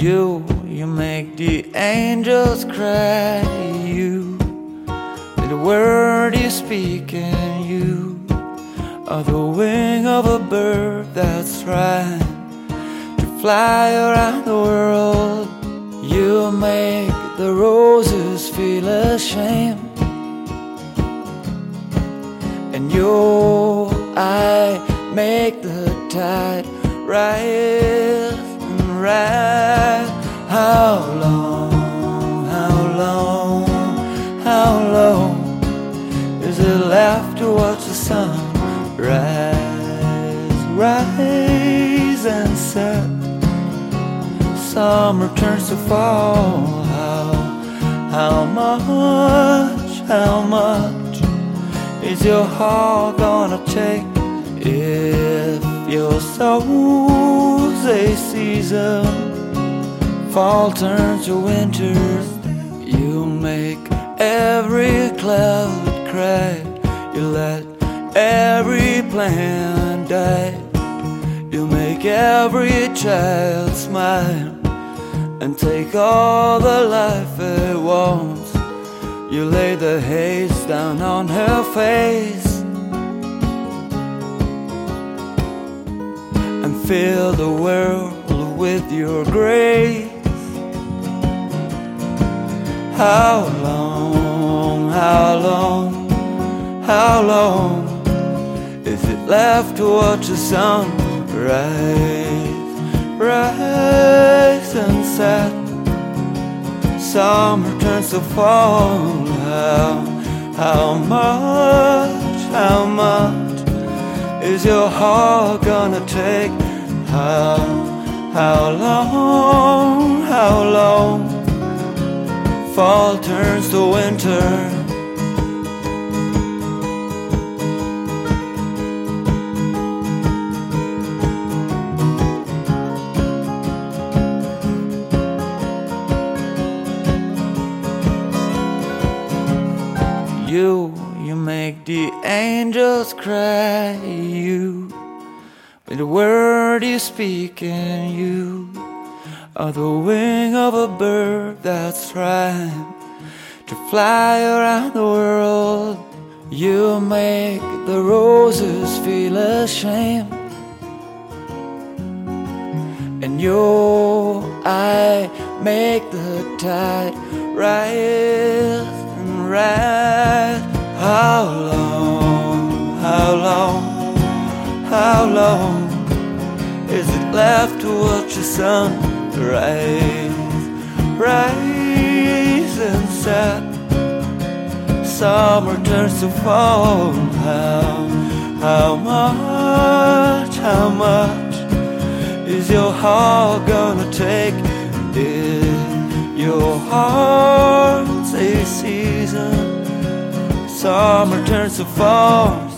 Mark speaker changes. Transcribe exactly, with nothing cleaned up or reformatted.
Speaker 1: You, you make the angels cry. You, the word you speak, and you are the wing of a bird that's trying to fly around the world. You make the roses feel ashamed, and you, I make the tide rise and rise. How long, how long, how long is it left to watch the sun rise, rise and set? Summer turns to fall. How, how much, how much is your heart gonna take if your soul's a season? Fall turns to winter. You make every cloud cry. You let every plant die. You make every child smile and take all the life it wants. You lay the haze down on her face and fill the world with your grace. How long, how long, how long is it left to watch the sun rise, rise and set? Summer turns to fall. How, how much, how much is your heart gonna take? How, how long, how long? Fall turns to winter. You, you make the angels cry. You, with the word you speak, and you are the wing of a bird that's trying to fly around the world. You make the roses feel ashamed, and you, I make the tide rise and rise. How long, how long, how long is it left to watch the sun rise, rise and set? Summer turns to fall. How, how much, how much is your heart gonna take? If your heart's a season, summer turns to fall.